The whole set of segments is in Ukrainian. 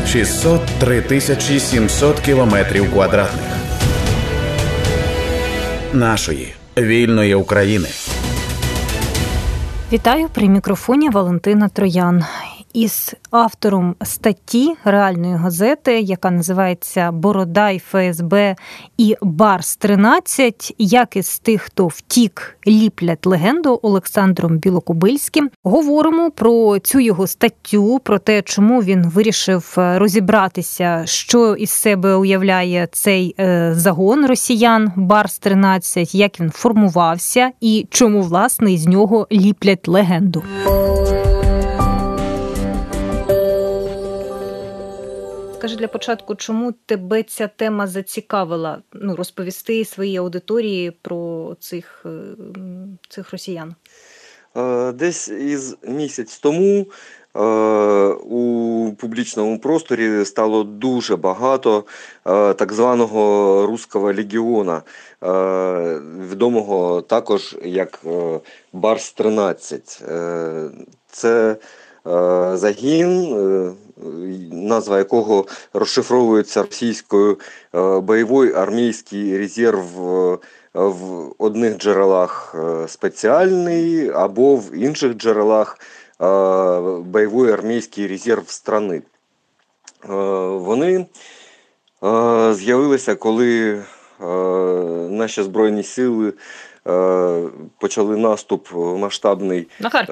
603 700 кілометрів квадратних нашої вільної України. Вітаю, при мікрофоні Валентина Троян. Із автором статті реальної газети, яка називається «Бородай, ФСБ і Барс-13. Як із тих, хто втік, ліплять легенду» Олександром Білокобильським. Говоримо про цю його статтю, про те, чому він вирішив розібратися, що із себе уявляє цей загон росіян Барс-13, як він формувався і чому, власне, із нього ліплять легенду. Скажи для початку, чому тебе ця тема зацікавила, розповісти своїй аудиторії про цих росіян? Десь із місяць тому у публічному просторі стало дуже багато так званого Руського легіона, відомого також як Барс-13. Це загін, назва якого розшифровується російською «бойовий армійський резерв», в одних джерелах спеціальний, або в інших джерелах «бойовий армійський резерв страни». Вони з'явилися, коли наші Збройні сили почали наступ масштабний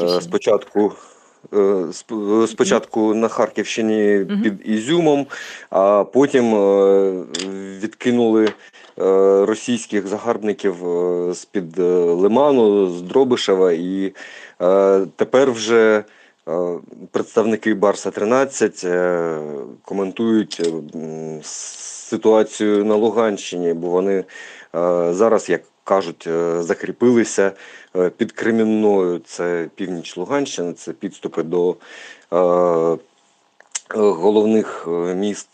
спочатку на Харківщині під Ізюмом, а потім відкинули російських загарбників з-під Лиману, з Дробишева, і тепер вже представники Барса-13 коментують ситуацію на Луганщині, бо вони зараз, як кажуть, закріпилися під Кремінною, це північ Луганщини, це підступи до головних міст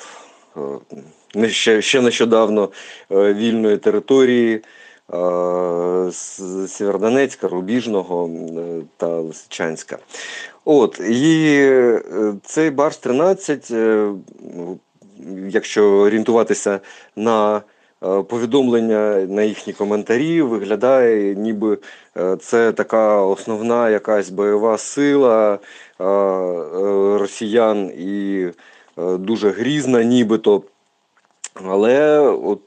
ще нещодавно вільної території Сєвєродонецька, Рубіжного та Лисичанська. І цей Барс-13, якщо орієнтуватися на повідомлення, на їхні коментарі, виглядає, ніби це така основна якась бойова сила росіян і дуже грізна нібито. Але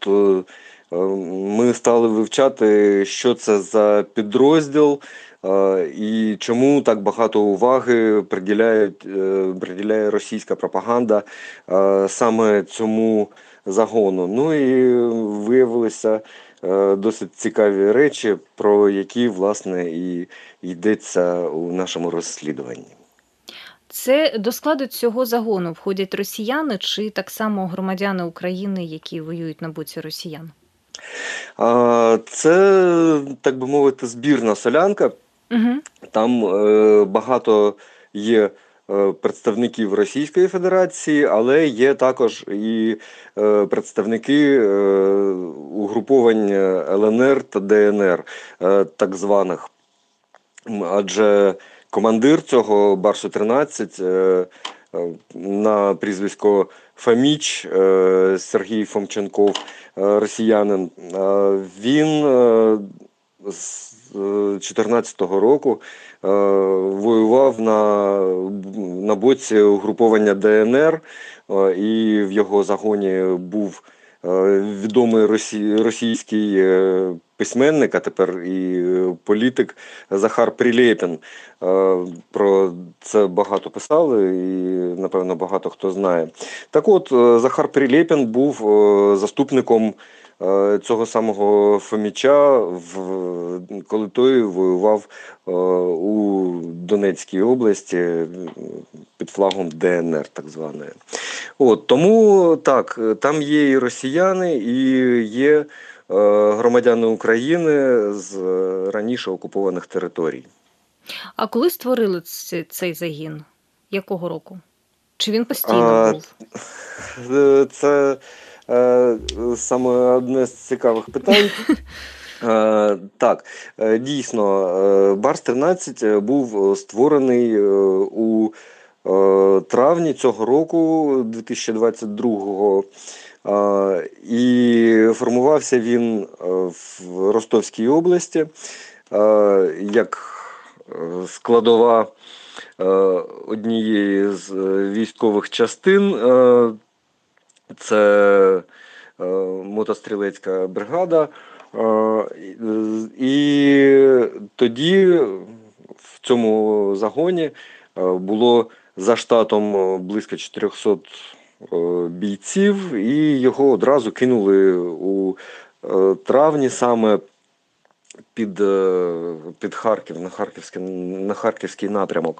ми стали вивчати, що це за підрозділ і чому так багато уваги приділяє російська пропаганда саме цьому загону. І виявилися досить цікаві речі, про які, власне, і йдеться у нашому розслідуванні. Це до складу цього загону входять росіяни чи так само громадяни України, які воюють на боці росіян? Це, так би мовити, збірна солянка. Там багато є представників Російської Федерації, але є також і представники угруповань ЛНР та ДНР, так званих. Адже командир цього Барсу-13 на прізвисько Фоміч, Сергій Фомченков, росіянин, він з 2014 року воював на боці угруповання ДНР, і в його загоні був відомий російський письменник, а тепер і політик Захар Прилєпін. Про це багато писали і, напевно, багато хто знає. Так от, Захар Прилєпін був заступником цього самого Фоміча, коли той воював у Донецькій області під флагом ДНР, так званої. Тому так, там є і росіяни, і є громадяни України з раніше окупованих територій. А коли створили цей загін? Якого року? Чи він постійно був? Це саме одне з цікавих питань. Так, дійсно, Барс-13 був створений у травні цього року, 2022-го. І формувався він в Ростовській області як складова однієї з військових частин. Це мотострілецька бригада. І тоді в цьому загоні було за штатом близько 400 бійців, і його одразу кинули у травні саме під Харків, на Харківський напрямок.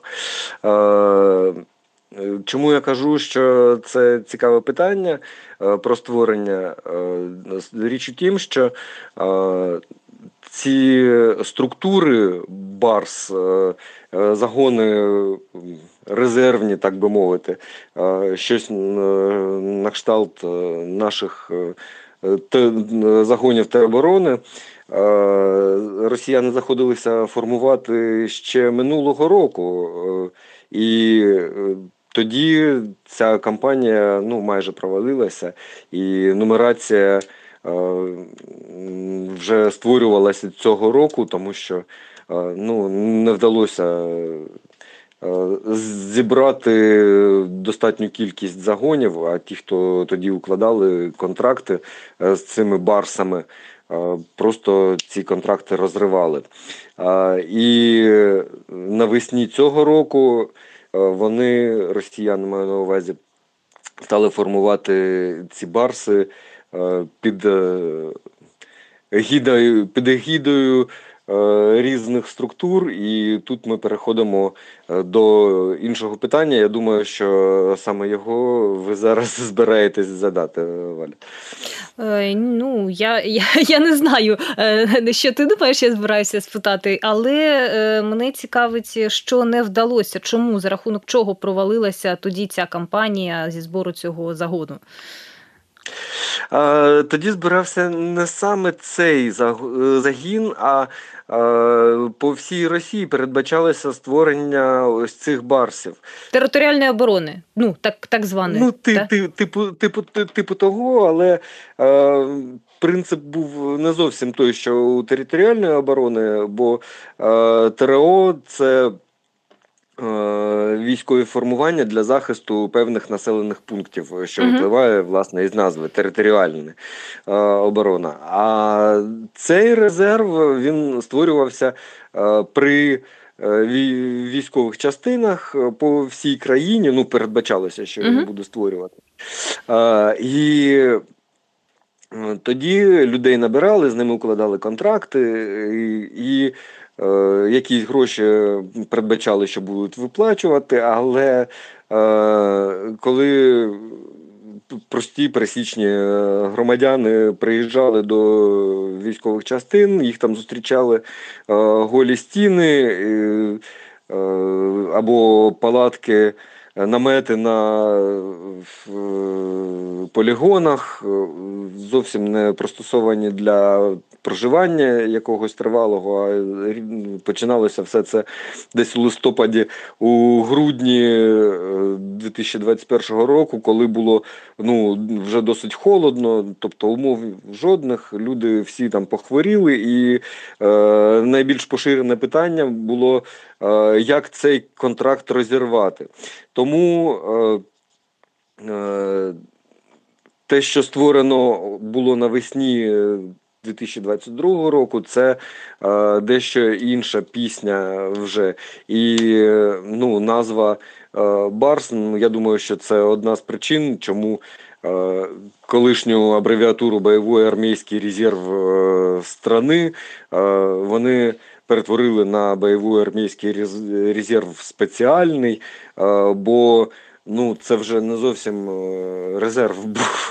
Чому я кажу, що це цікаве питання про створення? Річ у тім, що ці структури БАРС, загони резервні, так би мовити, щось на кшталт наших загонів тероборони, росіяни заходилися формувати ще минулого року. І тоді ця кампанія майже провалилася, і нумерація вже створювалася цього року, тому що не вдалося зібрати достатню кількість загонів, а ті, хто тоді укладали контракти з цими барсами, просто ці контракти розривали. І навесні цього року вони, росіяни маю на увазі, стали формувати ці барси під егідою різних структур, і тут ми переходимо до іншого питання. Я думаю, що саме його ви зараз збираєтесь задати, Валя. Я не знаю, що ти думаєш, я збираюся спитати, але мене цікавить, що не вдалося, чому, за рахунок чого провалилася тоді ця кампанія зі збору цього загону? Тоді збирався не саме цей загін, а по всій Росії передбачалося створення ось цих барсів. Територіальної оборони, так званої. Типу того, але принцип був не зовсім той, що у територіальної оборони, бо ТРО – це військові формування для захисту певних населених пунктів, що випливає, власне, із назви територіальна оборона. А цей резерв, він створювався при військових частинах по всій країні, передбачалося, що він буде створювати. І тоді людей набирали, з ними укладали контракти, і якісь гроші передбачали, що будуть виплачувати, але коли прості пересічні громадяни приїжджали до військових частин, їх там зустрічали голі стіни або палатки, намети на полігонах, зовсім не пристосовані для проживання якогось тривалого, а починалося все це десь у листопаді, у грудні 2021 року, коли було вже досить холодно, тобто умов жодних, люди всі там похворіли, і найбільш поширене питання було, як цей контракт розірвати. Тому те, що створено було навесні 2022 року, це дещо інша пісня вже. І назва Барс, я думаю, що це одна з причин, чому колишню абревіатуру «Бойовий армійський резерв страни» вони перетворили на «Бойовий армійський резерв спеціальний», бо це вже не зовсім резерв був.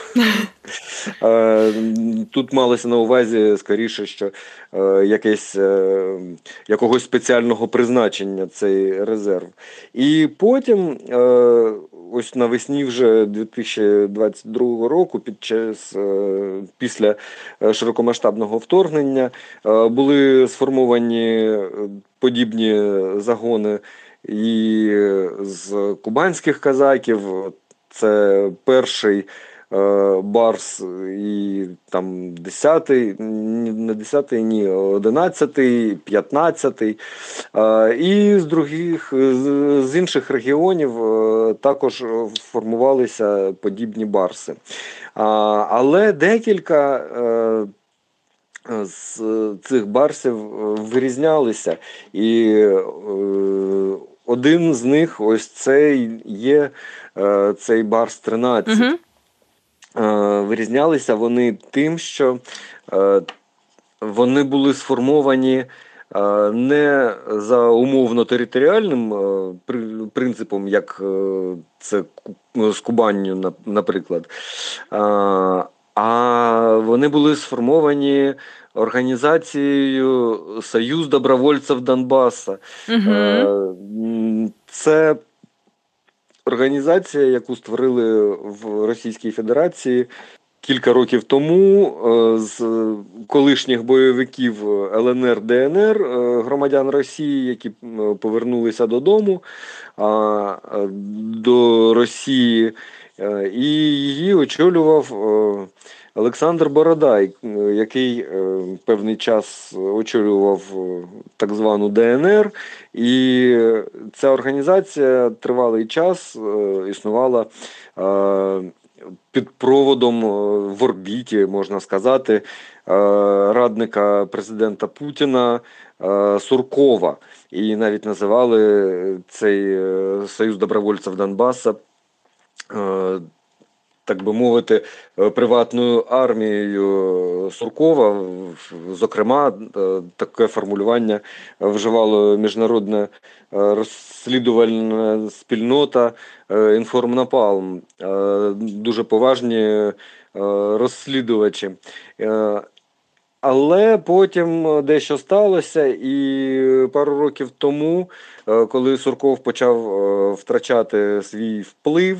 Тут малося на увазі, скоріше, що якогось спеціального призначення цей резерв. І потім, ось навесні вже 2022 року, після широкомасштабного вторгнення, були сформовані подібні загони і з кубанських казаків. Це перший барс і там 10-й, не 10-й, ні, 11-й, 15-й. І з інших регіонів також формувалися подібні барси. Але декілька з цих барсів вирізнялися. І один з них, ось цей є, цей барс 13. Угу. Вирізнялися вони тим, що вони були сформовані не за умовно-територіальним принципом, як це з Кубанню, наприклад, а вони були сформовані організацією «Союз добровольців Донбаса». Це організація, яку створили в Російській Федерації кілька років тому з колишніх бойовиків ЛНР, ДНР, громадян Росії, які повернулися додому, до Росії, і її очолював Олександр Бородай, який певний час очолював так звану ДНР, і ця організація тривалий час існувала під проводом в орбіті, можна сказати, радника президента Путіна Суркова. І навіть називали цей Союз добровольців Донбаса, так би мовити, приватною армією Суркова. Зокрема, таке формулювання вживало міжнародна розслідувальна спільнота «Інформнапалм», дуже поважні розслідувачі. Але потім дещо сталося, і пару років тому, коли Сурков почав втрачати свій вплив,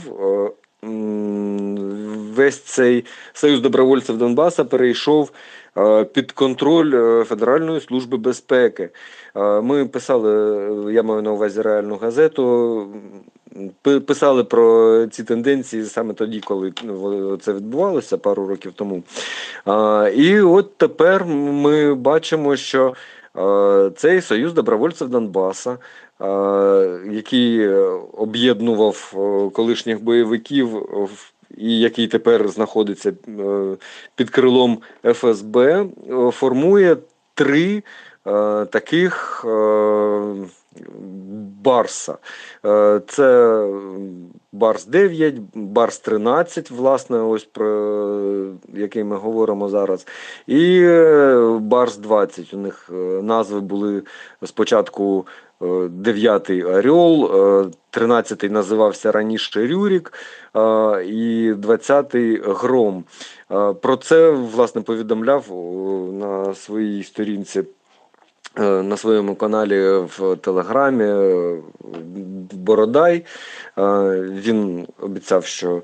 весь цей Союз добровольців Донбаса перейшов під контроль Федеральної служби безпеки. Ми писали, я маю на увазі «Реальну газету», писали про ці тенденції саме тоді, коли це відбувалося пару років тому. І от тепер ми бачимо, що цей Союз добровольців Донбаса, який об'єднував колишніх бойовиків і який тепер знаходиться під крилом ФСБ, формує 3 таких барса. Це барс 9, барс 13, власне, ось про який ми говоримо зараз, і барс 20. У них назви були спочатку 9-й Орел, 13-й називався раніше Рюрік, і 20-й Гром. Про це, власне, повідомляв на своїй сторінці, на своєму каналі в Телеграмі Бородай. Він обіцяв, що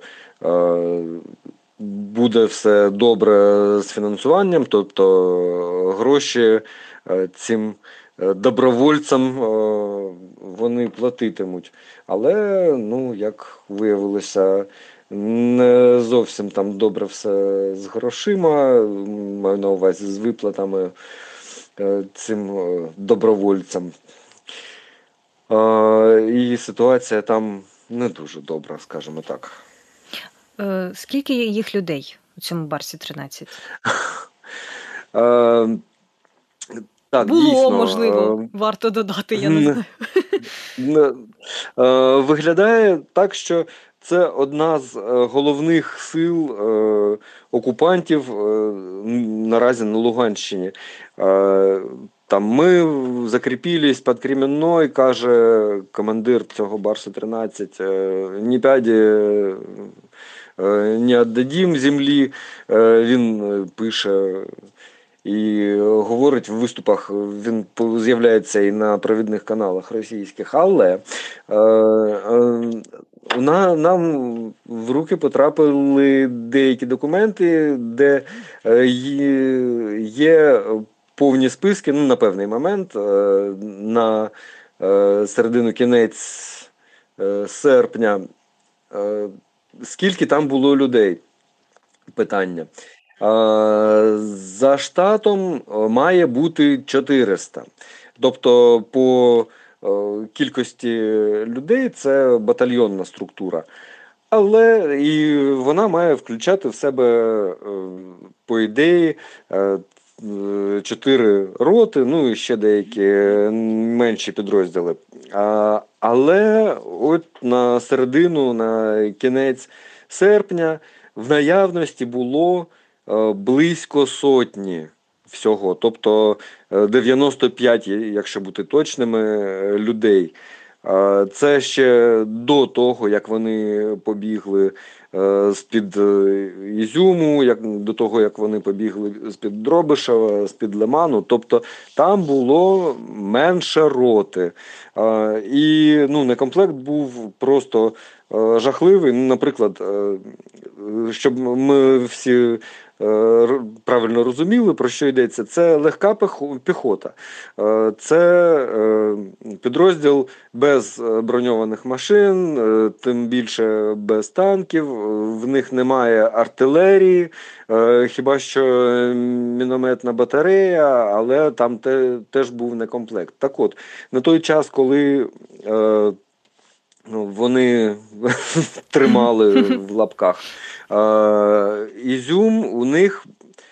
буде все добре з фінансуванням, тобто гроші цим добровольцям вони платитимуть. Але, ну, як виявилося, не зовсім там добре все з грошима, маю на увазі з виплатами цим добровольцям. І ситуація там не дуже добра, скажімо так. Скільки їх людей у цьому барсі 13? Так, було, дійсно, можливо, варто додати, я не знаю. Виглядає так, що це одна з головних сил окупантів наразі на Луганщині. Там ми закріпились під Кремінною, каже командир цього барсу 13, ні п'яді не віддадим землі. Він пише і говорить в виступах, він з'являється і на провідних каналах російських, але нам в руки потрапили деякі документи, де є повні списки, ну, на певний момент, на середину, кінець серпня. Скільки там було людей? Питання. За штатом має бути 400. Тобто по кількості людей це батальйонна структура. Але і вона має включати в себе, по ідеї, 4 роти, ну і ще деякі менші підрозділи. Але от на середину, на кінець серпня в наявності було близько сотні всього. Тобто 95, якщо бути точними, людей. Це ще до того, як вони побігли з-під Ізюму, до того, як вони побігли з-під Дробишева, з-під Лиману. Тобто там було менше роти. І некомплект був просто жахливий. Наприклад, щоб ми всі правильно розуміли, про що йдеться, це легка піхота. Це підрозділ без броньованих машин, тим більше без танків, в них немає артилерії, хіба що мінометна батарея, але там теж був некомплект. Так от, на той час, коли вони тримали в лапках Ізюм, у них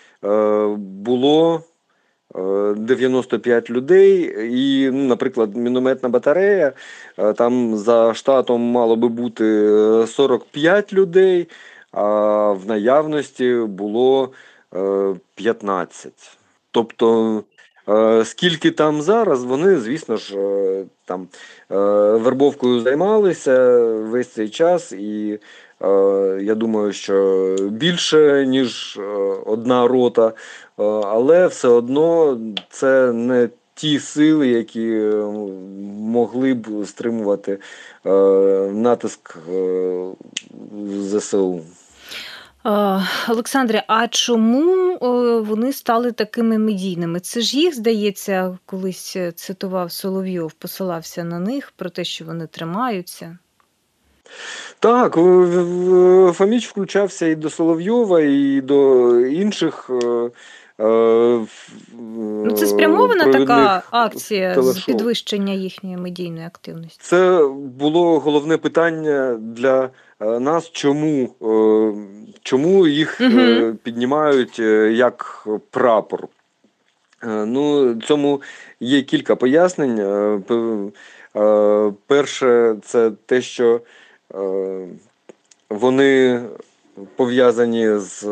було 95 людей і, наприклад, мінометна батарея, там за штатом мало би бути 45 людей, а в наявності було 15. Тобто, скільки там зараз, вони, звісно ж, там вербовкою займалися весь цей час, і я думаю, що більше, ніж одна рота, але все одно це не ті сили, які могли б стримувати натиск ЗСУ. Олександре, а чому вони стали такими медійними? Це ж їх, здається, колись цитував Соловйов, посилався на них про те, що вони тримаються. Так, Фоміч включався і до Соловйова, і до інших. Це спрямована така акція з підвищення їхньої медійної активності? Це було головне питання для нас, чому їх піднімають як прапор. Цьому є кілька пояснень. Перше, це те, що вони пов'язані з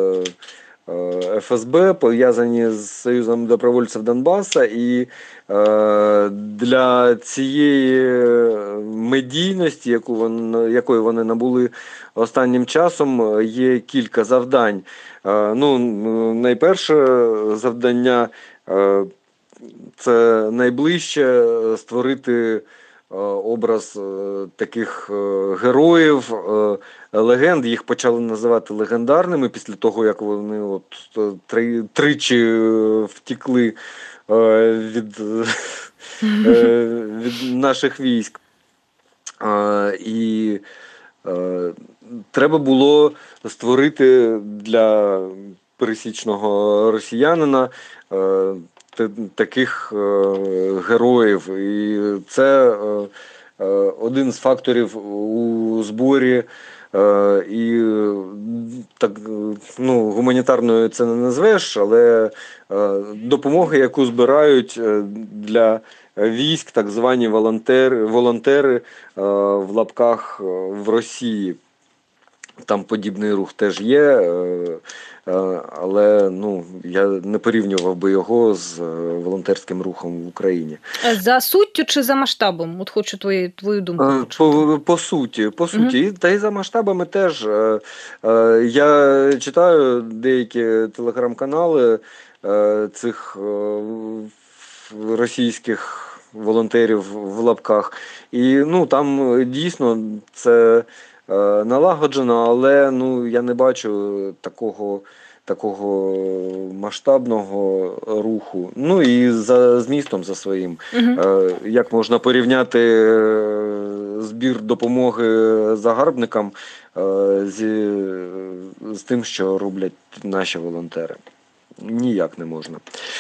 ФСБ, пов'язані з Союзом добровольців Донбаса, і для цієї медійності, якої вони набули останнім часом, є кілька завдань. Найперше завдання – це найближче створити образ таких героїв, легенд. Їх почали називати легендарними після того, як вони тричі втекли від наших військ. І треба було створити для пересічного росіянина таких героїв. І це один з факторів у зборі. І так, гуманітарною це не назвеш, але допомоги, яку збирають для військ так звані волонтери в лапках в Росії. Там подібний рух теж є, але я не порівнював би його з волонтерським рухом в Україні. За суттю чи за масштабом? От хочу твою думку. По суті. Та й за масштабами теж. Я читаю деякі телеграм-канали цих російських волонтерів в лапках. І там дійсно це налагоджено, але я не бачу такого такого масштабного руху. Ну і за змістом за своїм. Як можна порівняти збір допомоги загарбникам з тим, що роблять наші волонтери? Ніяк не можна.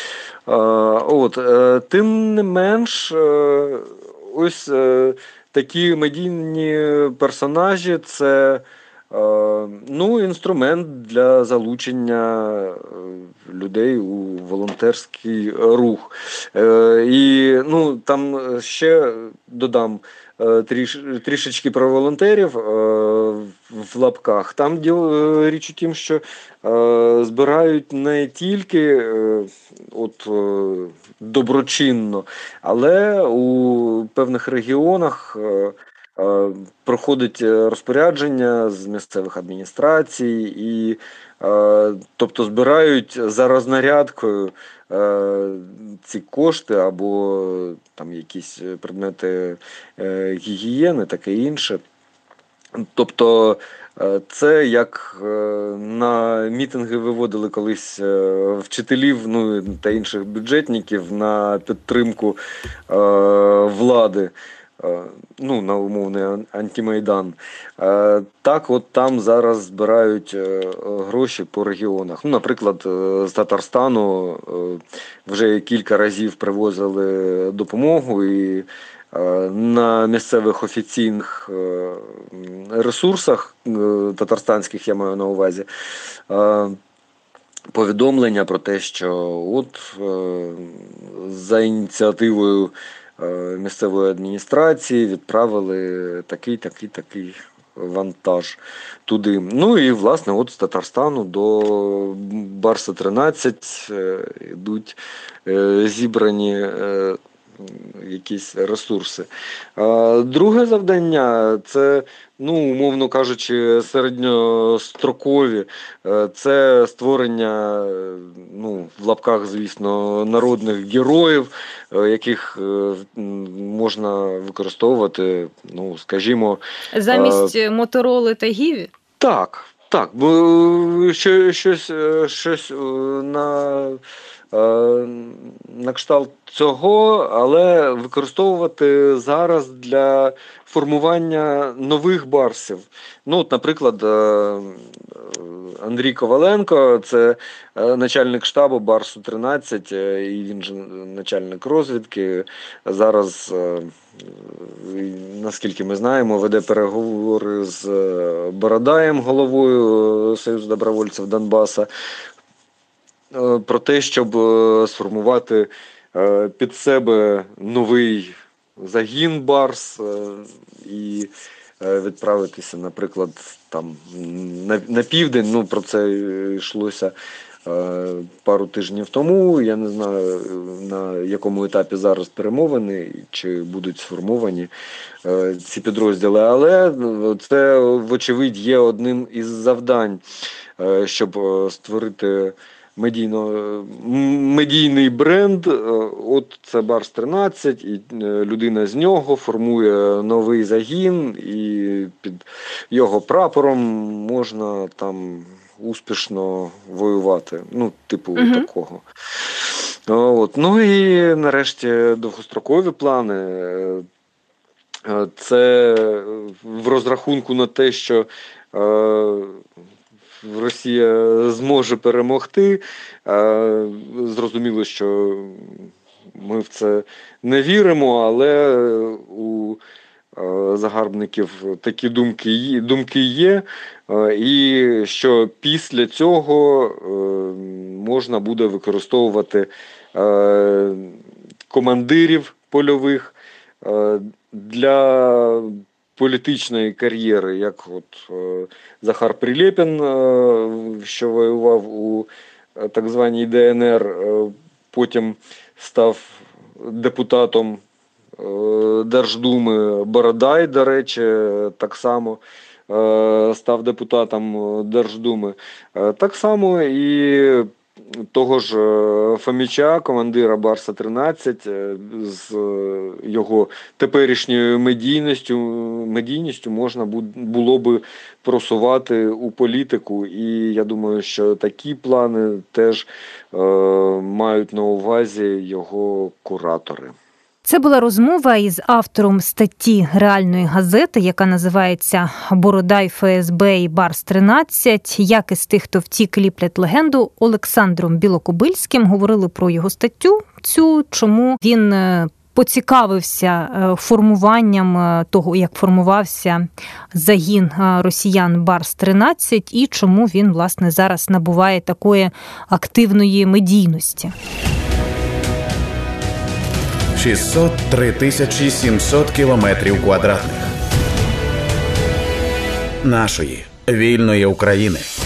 Тим не менш, ось такі медійні персонажі – це інструмент для залучення людей у волонтерський рух. І там ще додам трішечки про волонтерів в лапках. Там річ у тім, що збирають не тільки доброчинно, але у певних регіонах проходить розпорядження з місцевих адміністрацій, і тобто збирають за рознарядкою ці кошти або там якісь предмети гігієни, таке інше. Тобто це як на мітинги виводили колись вчителів та інших бюджетників на підтримку влади. На умовний антимайдан. Так от там зараз збирають гроші по регіонах. Наприклад, з Татарстану вже кілька разів привозили допомогу, і на місцевих офіційних ресурсах татарстанських, я маю на увазі, повідомлення про те, що за ініціативою місцевої адміністрації відправили такий вантаж туди. І, власне, з Татарстану до Барса-13 йдуть зібрані якісь ресурси. Друге завдання – це, умовно кажучи, середньострокові. Це створення, в лапках, звісно, народних героїв, яких можна використовувати, скажімо... Замість Мотороли та Гіві? Так, бо щось на кшталт цього, але використовувати зараз для формування нових барсів. Наприклад, Андрій Коваленко, це начальник штабу Барсу-13, і він же начальник розвідки. Зараз, наскільки ми знаємо, веде переговори з Бородаєм, головою Союзу добровольців Донбаса, про те, щоб сформувати під себе новий загін Барс і відправитися, наприклад, там на південь. Про це йшлося пару тижнів тому. Я не знаю, на якому етапі зараз перемовини, чи будуть сформовані ці підрозділи. Але це, вочевидь, є одним із завдань, щоб створити медійний бренд. Це Барс-13, і людина з нього формує новий загін, і під його прапором можна там успішно воювати. Такого. І нарешті довгострокові плани. Це в розрахунку на те, що Росія зможе перемогти. Зрозуміло, що ми в це не віримо, але у загарбників такі думки є, і що після цього можна буде використовувати командирів польових для політичної кар'єри, як Захар Прилєпін, що воював у так званій ДНР, потім став депутатом Держдуми. Бородай, до речі, так само став депутатом Держдуми. Так само і того ж Фоміча, командира Барса-13, з його теперішньою медійністю можна було би просувати у політику. І я думаю, що такі плани теж мають на увазі його куратори. Це була розмова із автором статті реальної газети, яка називається «Бородай ФСБ і Барс-13. Як із тих, хто втік, ліплять легенду», Олександром Білокобильським. Говорили про його статтю цю, чому він поцікавився формуванням того, як формувався загін росіян Барс-13 і чому він, власне, зараз набуває такої активної медійності. 603 700 кілометрів квадратних нашої вільної України.